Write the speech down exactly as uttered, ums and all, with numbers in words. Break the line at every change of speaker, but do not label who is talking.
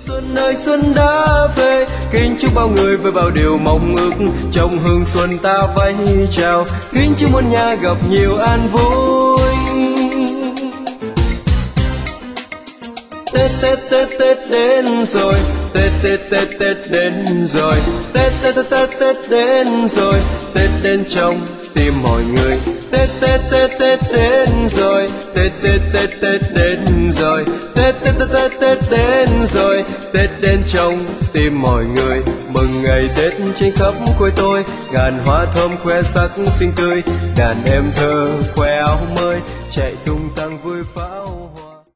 Xuân ơi xuân đã về, kính chúc bao người với bao điều mong ước, trong hương xuân ta vẫy chào, kính chúc muôn nhà gặp nhiều an vui. Tết Tết Tết Tết đến rồi, Tết Tết Tết Tết đến rồi, Tết Tết Tết Tết Tết đến rồi, Tết đến trong tim mọi người. Tết Tết Tết Tết đến rồi, Tết Tết Tết Tết đến rồi, Tết Tết Tết Tết Tết đến rồi, Tết đến trong tim mọi người. Mừng ngày Tết trên khắp quê tôi, ngàn hoa thơm khoe sắc xinh tươi, đàn em thơ khoe áo mới chạy tung tăng vui pháo hoa.